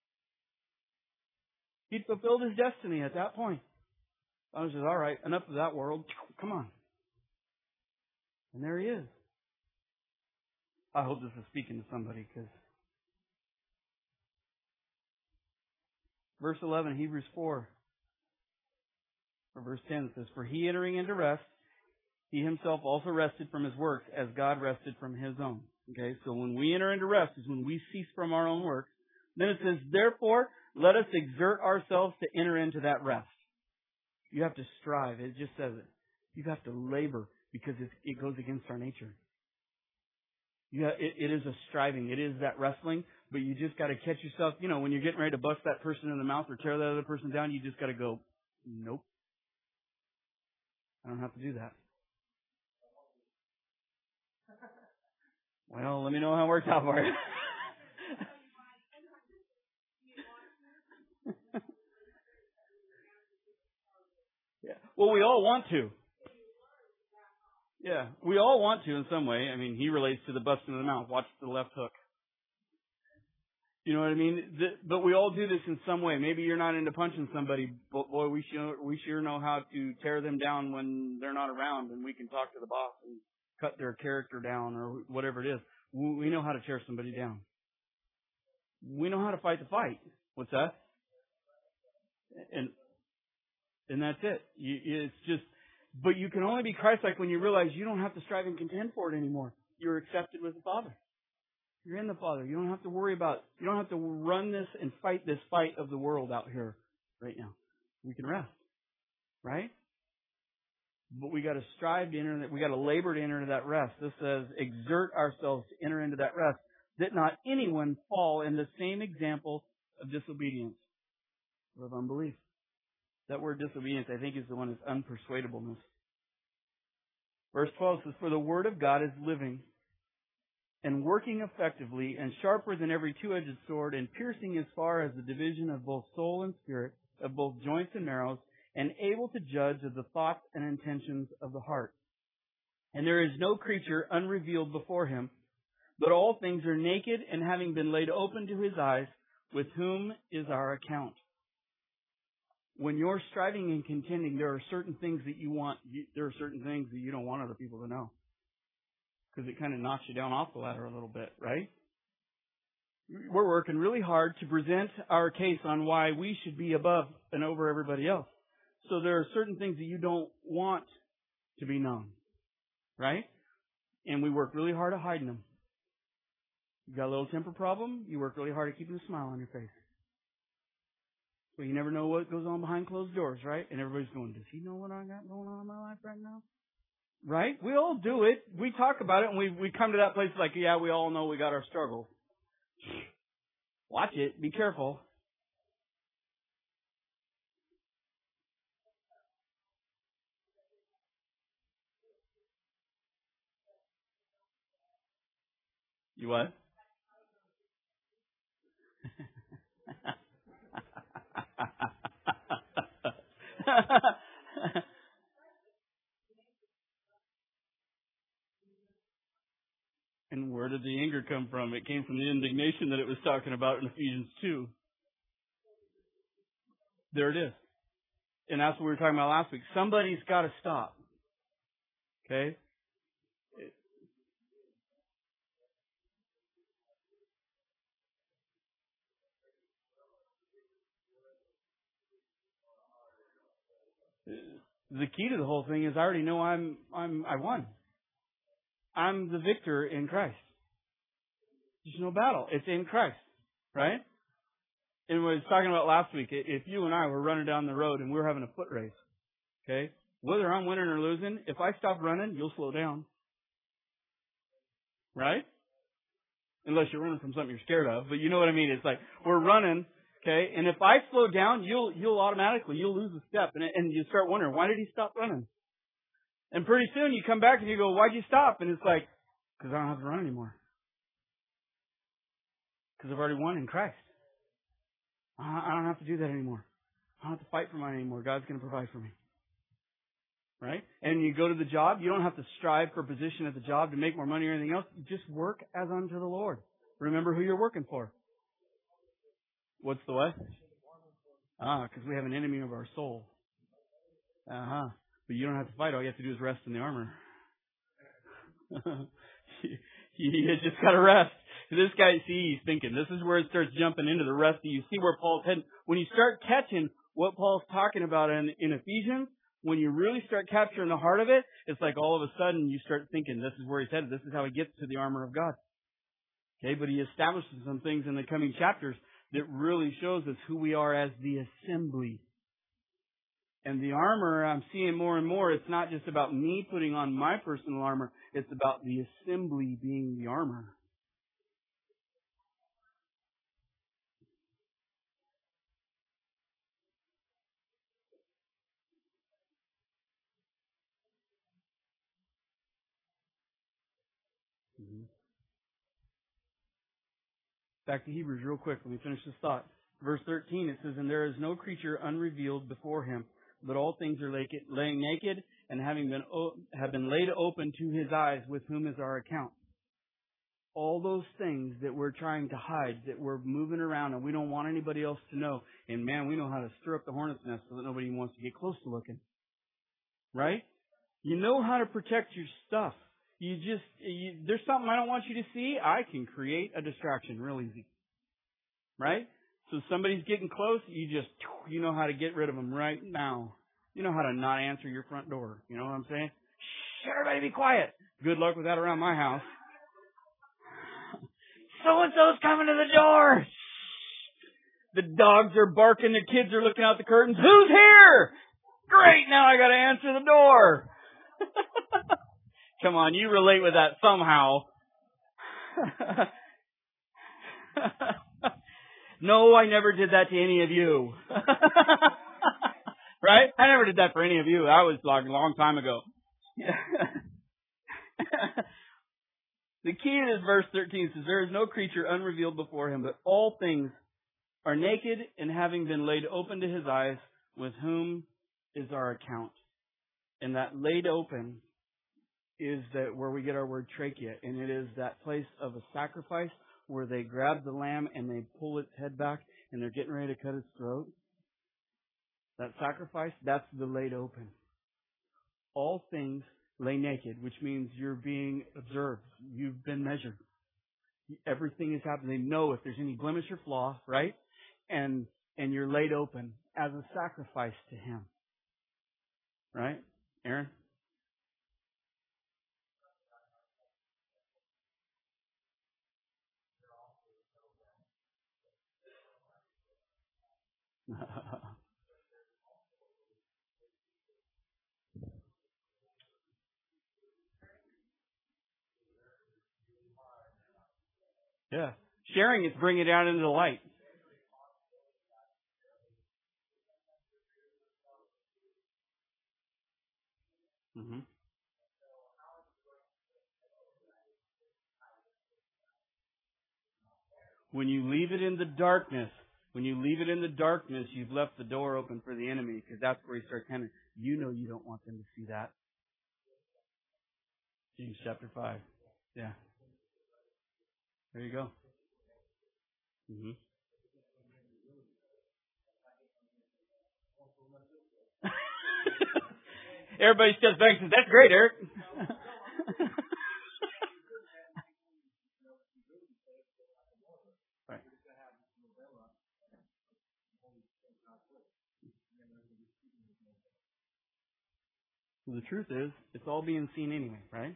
He'd fulfilled his destiny at that point. I was just, all right, enough of that world. Come on. And there he is. I hope this is speaking to somebody because verse 11, Hebrews 4, or verse 10 says, For he entering into rest He himself also rested from his works as God rested from his own. Okay, so when we enter into rest is when we cease from our own works. Then it says, therefore, let us exert ourselves to enter into that rest. You have to strive. It just says it. You have to labor because it goes against our nature. It is a striving. It is that wrestling, but you just got to catch yourself. You know, when you're getting ready to bust that person in the mouth or tear that other person down, you just got to go, nope. I don't have to do that. Well, let me know how it works out for you. Yeah. Well, we all want to. Yeah, we all want to in some way. I mean, he relates to the busting of the mouth. Watch the left hook. You know what I mean? But we all do this in some way. Maybe you're not into punching somebody, but boy, we sure know how to tear them down when they're not around, and we can talk to the boss and cut their character down or whatever it is. We know how to tear somebody down. We know how to fight the fight. What's that? And that's it. It's just, but you can only be Christ-like when you realize you don't have to strive and contend for it anymore. You're accepted with the Father. You're in the Father. You don't have to worry about, you don't have to run this and fight this fight of the world out here right now. We can rest. Right? But we got to strive to enter that. We got to labor to enter into that rest. This says, exert ourselves to enter into that rest, that not anyone fall in the same example of disobedience or of unbelief. That word disobedience, I think, is the one that's unpersuadableness. Verse 12 says, for the word of God is living and working effectively and sharper than every two-edged sword and piercing as far as the division of both soul and spirit, of both joints and marrows, and able to judge of the thoughts and intentions of the heart. And there is no creature unrevealed before him, but all things are naked and having been laid open to his eyes, with whom is our account. When you're striving and contending, there are certain things that you want, there are certain things that you don't want other people to know. Because it kind of knocks you down off the ladder a little bit, right? We're working really hard to present our case on why we should be above and over everybody else. So there are certain things that you don't want to be known, right? And we work really hard at hiding them. You got a little temper problem, you work really hard at keeping a smile on your face. So you never know what goes on behind closed doors, right? And everybody's going, does he know what I got going on in my life right now? Right? We all do it. We talk about it, and we come to that place like, yeah, we all know we got our struggles. Watch it. Be careful. You what? And where did the anger come from? It came from the indignation that it was talking about in Ephesians 2. There it is. And that's what we were talking about last week. Somebody's got to stop. Okay? The key to the whole thing is I already know I won. I'm the victor in Christ. There's no battle. It's in Christ. Right? And we were talking about last week, if you and I were running down the road and we were having a foot race, okay, whether I'm winning or losing, if I stop running, you'll slow down. Right? Unless you're running from something you're scared of. But you know what I mean? It's like, we're running, okay, and if I slow down, you'll automatically, you'll lose a step. And you start wondering, why did he stop running? And pretty soon you come back and you go, why'd you stop? And it's like, because I don't have to run anymore. Because I've already won in Christ. I don't have to do that anymore. I don't have to fight for mine anymore. God's going to provide for me. Right? And you go to the job, you don't have to strive for a position at the job to make more money or anything else. You just work as unto the Lord. Remember who you're working for. What's the what? Because we have an enemy of our soul. But you don't have to fight. All you have to do is rest in the armor. You just got to rest. This guy, he's thinking. This is where it starts jumping into the rest. You see where Paul's heading. When you start catching what Paul's talking about in Ephesians, when you really start capturing the heart of it, it's like all of a sudden you start thinking, this is where he's headed. This is how he gets to the armor of God. Okay, but he establishes some things in the coming chapters that really shows us who we are as the assembly. And the armor, I'm seeing more and more, it's not just about me putting on my personal armor. It's about the assembly being the armor. Back to Hebrews real quick. Let me finish this thought. Verse 13, it says, and there is no creature unrevealed before him, but all things are laying naked and have been laid open to his eyes, with whom is our account. All those things that we're trying to hide, that we're moving around and we don't want anybody else to know. And man, we know how to stir up the hornet's nest so that nobody wants to get close to looking. Right? You know how to protect your stuff. There's something I don't want you to see, I can create a distraction real easy. Right? So somebody's getting close, you know how to get rid of them right now. You know how to not answer your front door. You know what I'm saying? Shh, everybody be quiet. Good luck with that around my house. So-and-so's coming to the door. The dogs are barking, the kids are looking out the curtains. Who's here? Great, now I gotta answer the door. Come on, you relate with that somehow. No, I never did that to any of you. Right? I never did that for any of you. That was like a long time ago. The key to this verse 13 says, there is no creature unrevealed before him, but all things are naked and having been laid open to his eyes, with whom is our account. And that laid open is that where we get our word trachea, and it is that place of a sacrifice where they grab the lamb and they pull its head back and they're getting ready to cut its throat. That sacrifice, that's the laid open. All things lay naked, which means you're being observed. You've been measured. Everything is happening. They know if there's any blemish or flaw, right? And you're laid open as a sacrifice to Him. Right? Aaron? Yeah. Sharing is bringing it out into the light. Mm-hmm. When you leave it in the darkness, you've left the door open for the enemy, because that's where he starts kind of, you know you don't want them to see that. James chapter 5. Yeah. There you go. Mm-hmm. Everybody steps back and says, that's great, Eric. Right. Well, the truth is, it's all being seen anyway, right?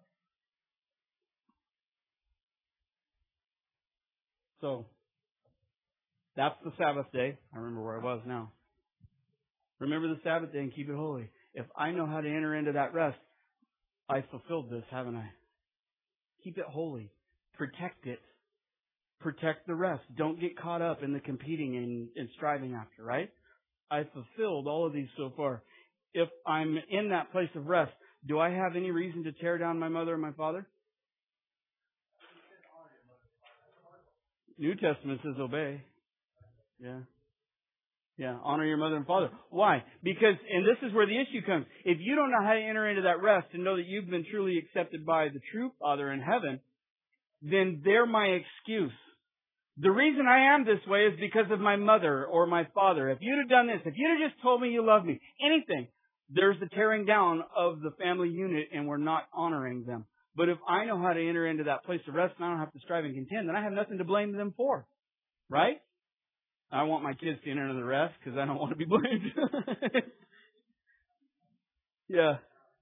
So, that's the Sabbath day. I remember where I was now. Remember the Sabbath day and keep it holy. If I know how to enter into that rest, I fulfilled this, haven't I? Keep it holy. Protect it. Protect the rest. Don't get caught up in the competing and striving after, right? I've fulfilled all of these so far. If I'm in that place of rest, do I have any reason to tear down my mother and my father? New Testament says obey. Yeah. Yeah, honor your mother and father. Why? Because, and this is where the issue comes. If you don't know how to enter into that rest and know that you've been truly accepted by the true Father in heaven, then they're my excuse. The reason I am this way is because of my mother or my father. If you'd have done this, if you'd have just told me you love me, anything, there's the tearing down of the family unit and we're not honoring them. But if I know how to enter into that place of rest and I don't have to strive and contend, then I have nothing to blame them for. Right? I want my kids to enter into the rest because I don't want to be blamed. Yeah.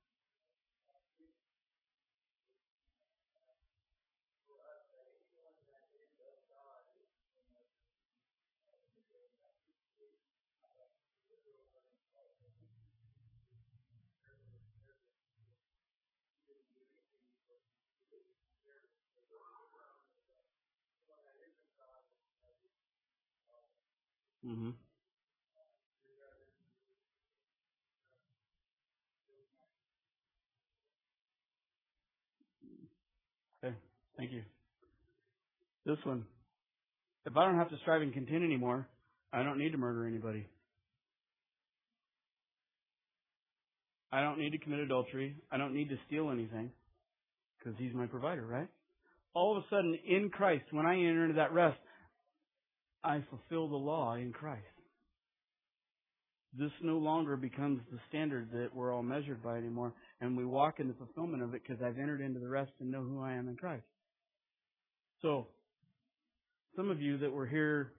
Mhm. Okay. Thank you. This one. If I don't have to strive and contend anymore, I don't need to murder anybody. I don't need to commit adultery. I don't need to steal anything because He's my provider, right? All of a sudden, in Christ, when I enter into that rest, I fulfill the law in Christ. This no longer becomes the standard that we're all measured by anymore, and we walk in the fulfillment of it because I've entered into the rest and know who I am in Christ. So, some of you that were here,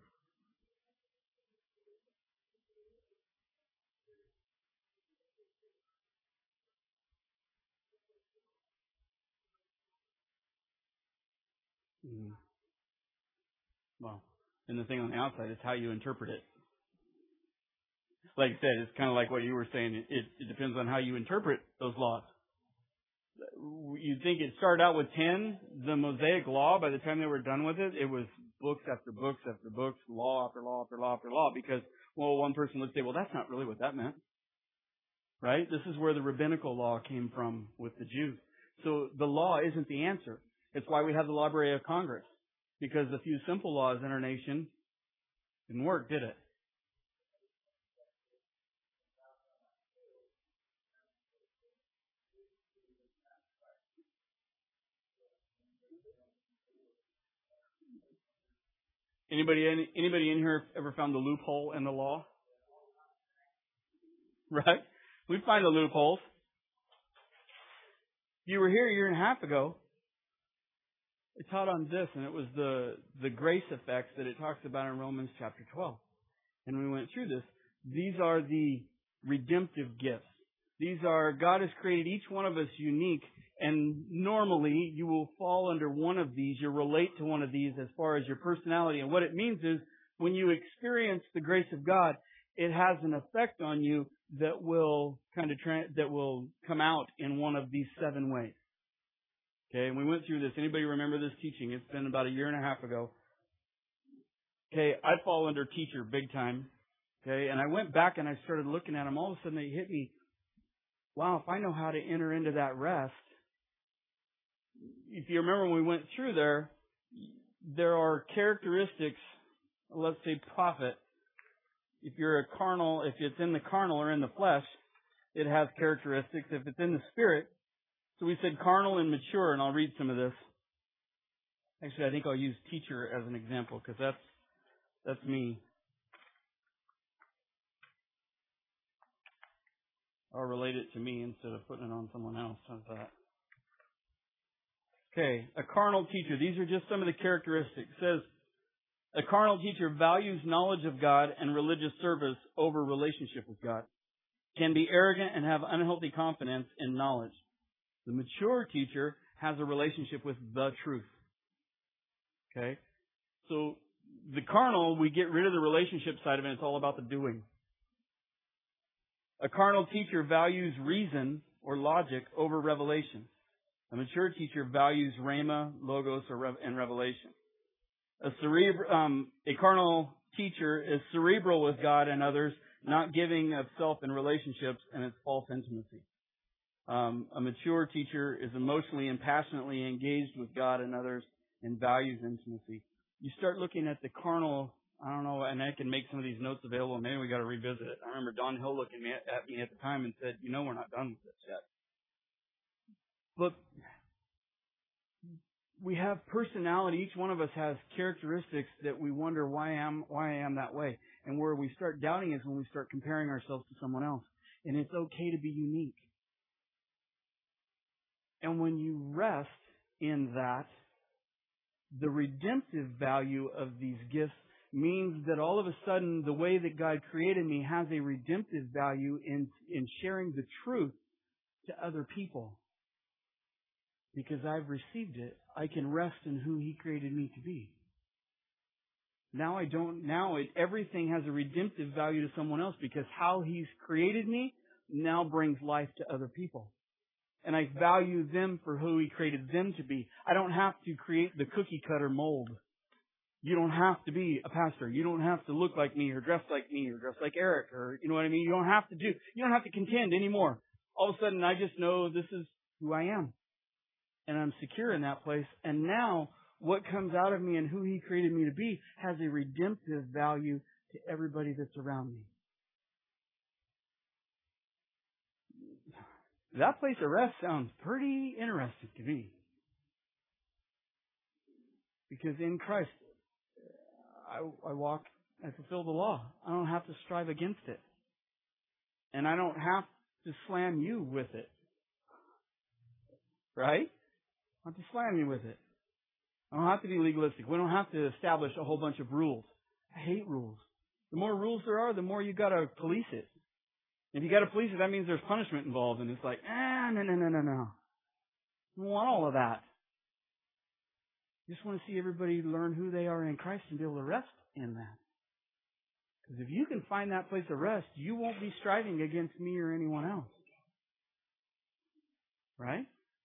mm, well, and the thing on the outside is how you interpret it. Like I said, it's kind of like what you were saying. It depends on how you interpret those laws. You'd think it started out with 10, the Mosaic Law. By the time they were done with it, it was books after books after books, law after law after law after law, because, well, one person would say, well, that's not really what that meant. Right? This is where the rabbinical law came from with the Jews. So the law isn't the answer. It's why we have the Library of Congress. Because a few simple laws in our nation didn't work, did it? Anybody in here ever found the loophole in the law? Right? We find the loopholes. You were here a year and a half ago. It taught on this, and it was the grace effects that it talks about in Romans chapter 12. And we went through this. These are the redemptive gifts. These are, God has created each one of us unique, and normally you will fall under one of these. You relate to one of these as far as your personality. And what it means is, when you experience the grace of God, it has an effect on you that will that will come out in one of these 7 ways. Okay, and we went through this. Anybody remember this teaching? It's been about a year and a half ago. Okay, I fall under teacher big time. Okay, and I went back and I started looking at them. All of a sudden it hit me, wow, if I know how to enter into that rest. If you remember when we went through there are characteristics, let's say prophet. If it's in the carnal or in the flesh, it has characteristics. If it's in the spirit, so we said carnal and mature, and I'll read some of this. Actually, I think I'll use teacher as an example because that's me. I'll relate it to me instead of putting it on someone else. How's that? Okay, a carnal teacher. These are just some of the characteristics. It says, a carnal teacher values knowledge of God and religious service over relationship with God. Can be arrogant and have unhealthy confidence in knowledge. The mature teacher has a relationship with the truth. Okay? So, the carnal, we get rid of the relationship side of it. It's all about the doing. A carnal teacher values reason or logic over revelation. A mature teacher values rhema, logos, and revelation. A carnal teacher is cerebral with God and others, not giving of self in relationships, and it's false intimacy. A mature teacher is emotionally and passionately engaged with God and others and values intimacy. You start looking at the carnal, I don't know, and I can make some of these notes available. Maybe we got to revisit it. I remember Don Hill looking at me at the time and said, we're not done with this yet. But we have personality. Each one of us has characteristics that we wonder why I am that way. And where we start doubting is when we start comparing ourselves to someone else. And it's okay to be unique. And when you rest in that, the redemptive value of these gifts means that all of a sudden the way that God created me has a redemptive value in sharing the truth to other people. Because I've received it, I can rest in who He created me to be. Everything has a redemptive value to someone else because how He's created me now brings life to other people. And I value them for who He created them to be. I don't have to create the cookie cutter mold. You don't have to be a pastor. You don't have to look like me or dress like me or dress like Eric or, you know what I mean? You don't have to contend anymore. All of a sudden I just know this is who I am. And I'm secure in that place. And now what comes out of me and who He created me to be has a redemptive value to everybody that's around me. That place of rest sounds pretty interesting to me. Because in Christ, I walk, I fulfill the law. I don't have to strive against it. And I don't have to slam you with it. Right? I don't have to slam you with it. I don't have to be legalistic. We don't have to establish a whole bunch of rules. I hate rules. The more rules there are, the more you gotta police it. If you gotta police it, that means there's punishment involved. And it's like, no. I don't want all of that. I just want to see everybody learn who they are in Christ and be able to rest in that. Because if you can find that place of rest, you won't be striving against me or anyone else. Right?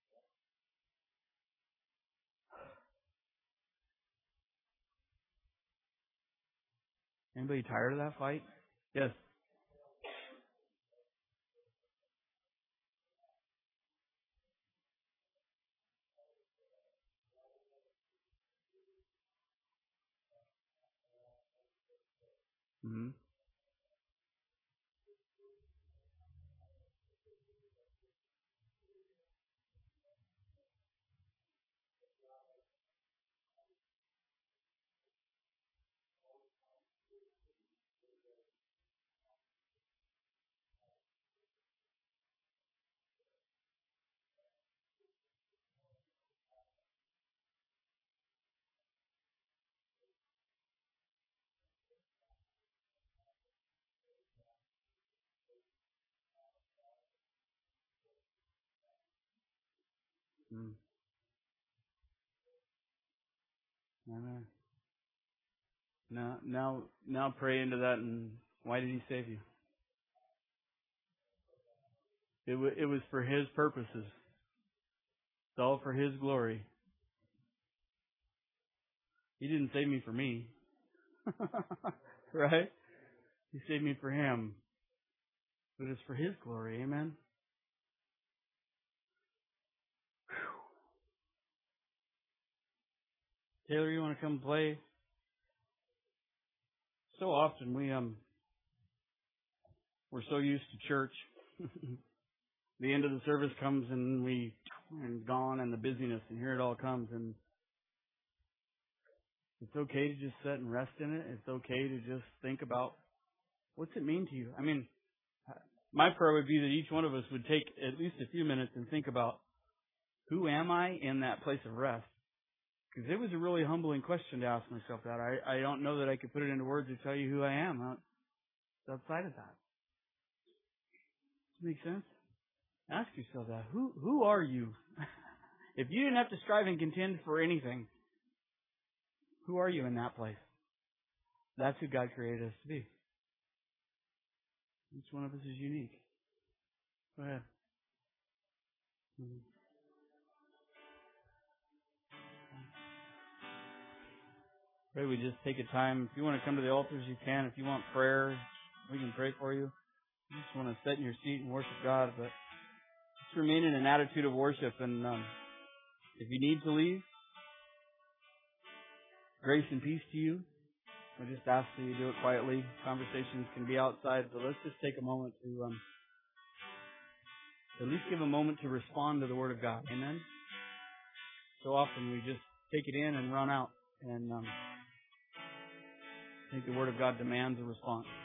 Anybody tired of that fight? Yes. Mm-hmm. Amen. Now pray into that. And why did He save you? It was for His purposes. It's all for His glory. He didn't save me for me. Right? He saved me for Him. But it's for His glory. Amen? Whew. Taylor, you want to come play? So often we're so used to church. The end of the service comes and gone and the busyness, and here it all comes. And it's okay to just sit and rest in it. It's okay to just think about what's it mean to you. I mean, my prayer would be that each one of us would take at least a few minutes and think about, who am I in that place of rest? Because it was a really humbling question to ask myself that. I don't know that I could put it into words to tell you who I am outside of that. Does that make sense? Ask yourself that. Who are you? If you didn't have to strive and contend for anything, who are you in that place? That's who God created us to be. Each one of us is unique. Go ahead. Pray we just take a time. If you want to come to the altars, you can. If you want prayer, we can pray for you. You just want to sit in your seat and worship God, but just remain in an attitude of worship. And if you need to leave, grace and peace to you. I just ask that you do it quietly. Conversations can be outside, but let's just take a moment to at least give a moment to respond to the Word of God. Amen? So often we just take it in and run out. And I think the Word of God demands a response.